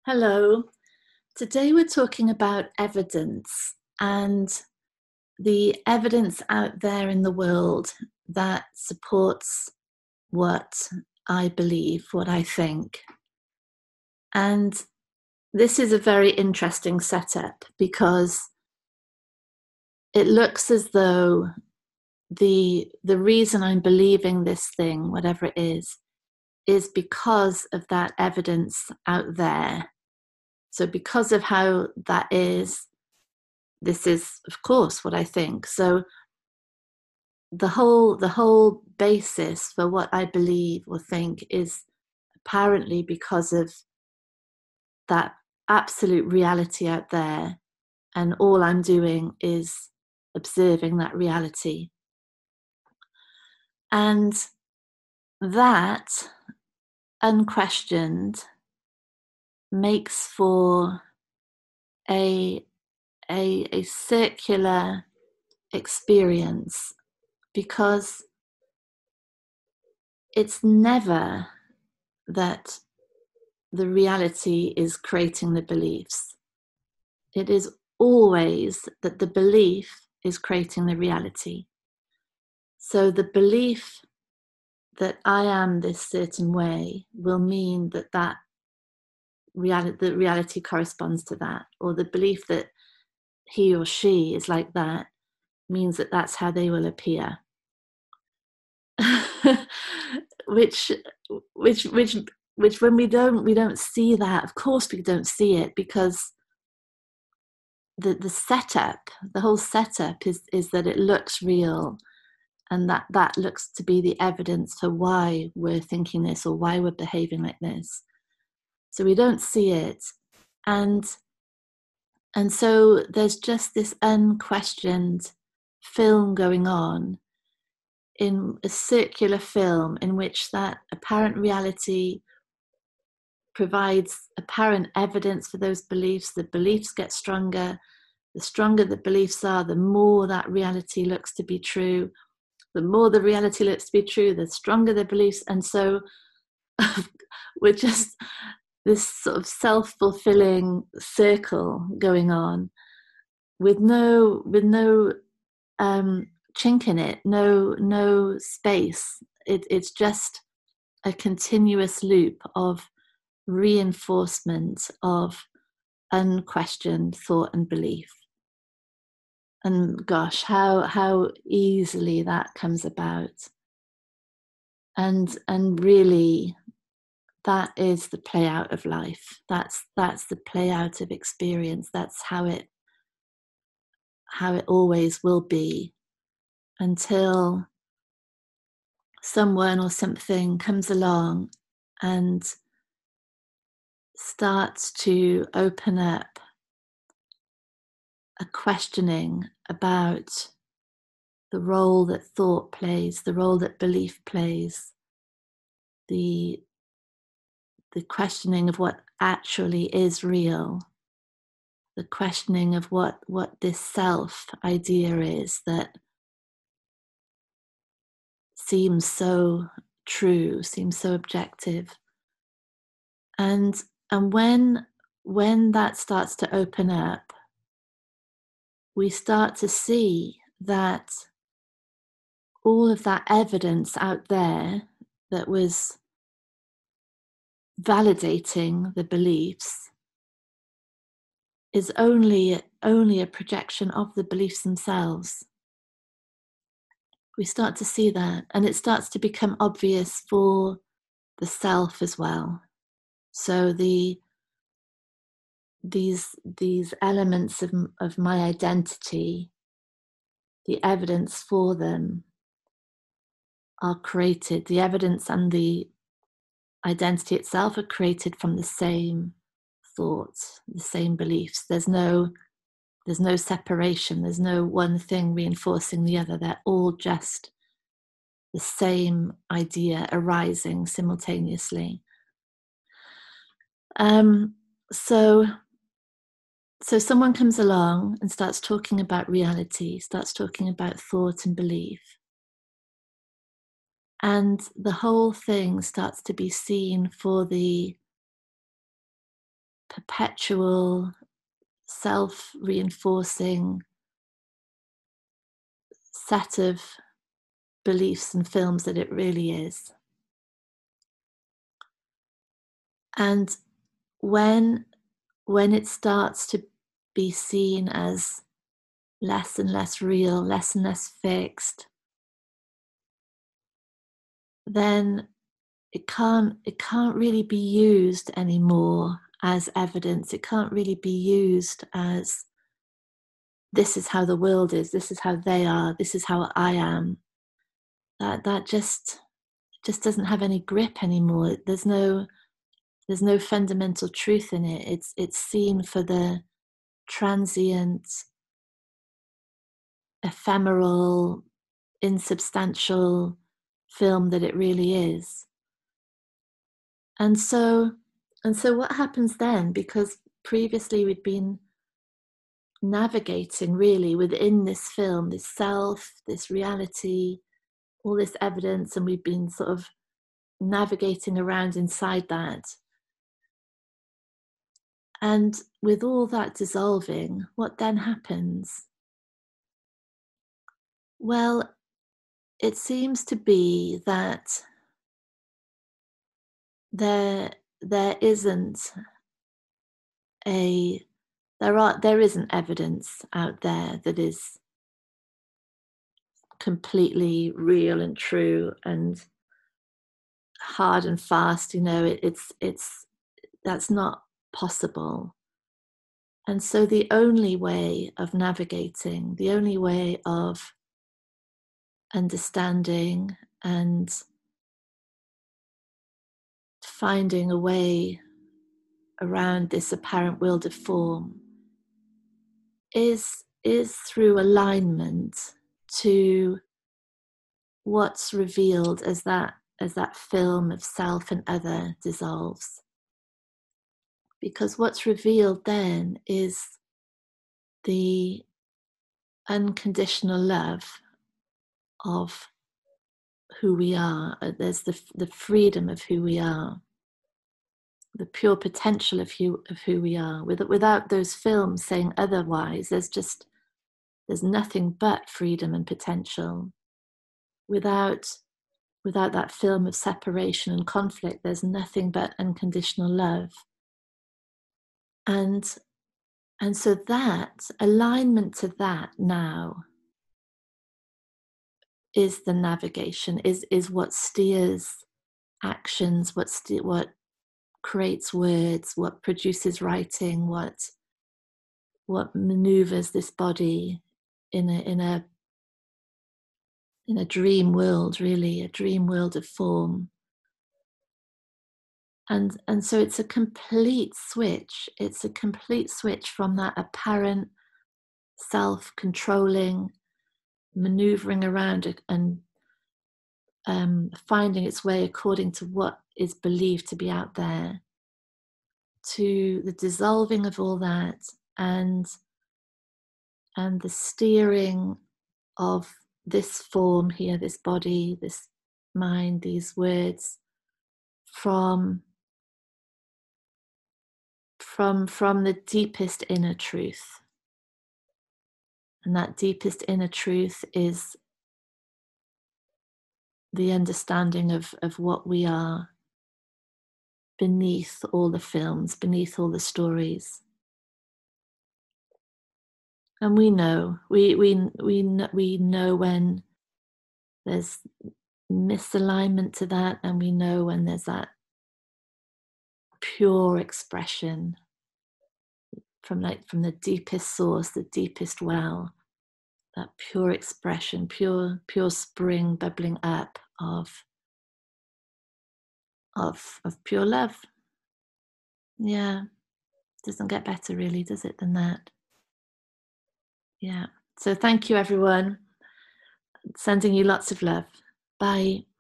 Hello. Today we're talking about evidence and the evidence out there in the world that supports what I believe, what I think. And this is a very interesting setup because it looks as though the reason I'm believing this thing, whatever it is because of that evidence out there. So because of how that is, this is of course what I think. So the whole basis for what I believe or think is apparently because of that absolute reality out there, and all I'm doing is observing that reality. And that, unquestioned, makes for a a circular experience, because it's never that the reality is creating the beliefs. It is always that the belief is creating the reality. So the belief that I am this certain way will mean that the reality corresponds to that, or the belief that he or she is like that means that that's how they will appear. which which which when we don't see that, of course we don't see it, because the setup, the whole setup is that it looks real, and that looks to be the evidence for why we're thinking this or why we're behaving like this. So we don't see it, and so there's just this unquestioned film going on, in a circular film in which that apparent reality provides apparent evidence for those beliefs. The beliefs get stronger. The stronger the beliefs are, the more that reality looks to be true. The more the reality looks to be true, the stronger the beliefs. And so we're just this sort of self-fulfilling circle going on, with no chink in it, no space. It's just a continuous loop of reinforcement of unquestioned thought and belief. And gosh, how easily that comes about. And really, that is the play out of life. That's the play out of experience. That's how it always will be, until someone or something comes along and starts to open up a questioning about the role that thought plays, the role that belief plays, the questioning of what actually is real, the questioning of what this self idea is that seems so true, seems so objective. And when that starts to open up, we start to see that all of that evidence out there that was validating the beliefs is only a projection of the beliefs themselves. We start to see that, and it starts to become obvious for the self as well. So these elements of my identity, the evidence for them are created. The evidence and the identity itself are created from the same thoughts, the same beliefs. There's no separation. There's no one thing reinforcing the other. They're all just the same idea arising simultaneously. So someone comes along and starts talking about reality, starts talking about thought and belief, and the whole thing starts to be seen for the perpetual, self-reinforcing set of beliefs and films that it really is. And when it starts to be seen as less and less real, less and less fixed, then it can't really be used anymore as evidence. It can't really be used as, this is how the world is, this is how they are, this is how I am. That just doesn't have any grip anymore. There's no fundamental truth in it. It's seen for the transient, ephemeral, insubstantial film that it really is. And so what happens then, because previously we'd been navigating really within this film, this self, this reality, all this evidence, and we've been sort of navigating around inside that. And with all that dissolving, what then happens? Well, it seems to be that there isn't evidence out there that is completely real and true and hard and fast. It's that's not possible. And so the only way of navigating, the only way of understanding and finding a way around this apparent world of form is through alignment to what's revealed as that film of self and other dissolves. Because what's revealed then is the unconditional love of who we are. There's the freedom of who we are, the pure potential of who we are. Without those films saying otherwise, there's nothing but freedom and potential. Without that film of separation and conflict, there's nothing but unconditional love. And so that alignment to that now is the navigation, is what steers actions, what creates words, what produces writing, what maneuvers this body in a dream world, really, a dream world of form. And so it's a complete switch. It's a complete switch from that apparent self-controlling, maneuvering around and finding its way according to what is believed to be out there, to the dissolving of all that and the steering of this form here, this body, this mind, these words, from the deepest inner truth. And that deepest inner truth is the understanding of what we are beneath all the films, beneath all the stories. And we know when there's misalignment to that, and we know when there's that pure expression from the deepest source, the deepest well, that pure expression, pure spring bubbling up of pure love. Yeah, doesn't get better really, does it, than that? Yeah. So thank you, everyone. Sending you lots of love. Bye.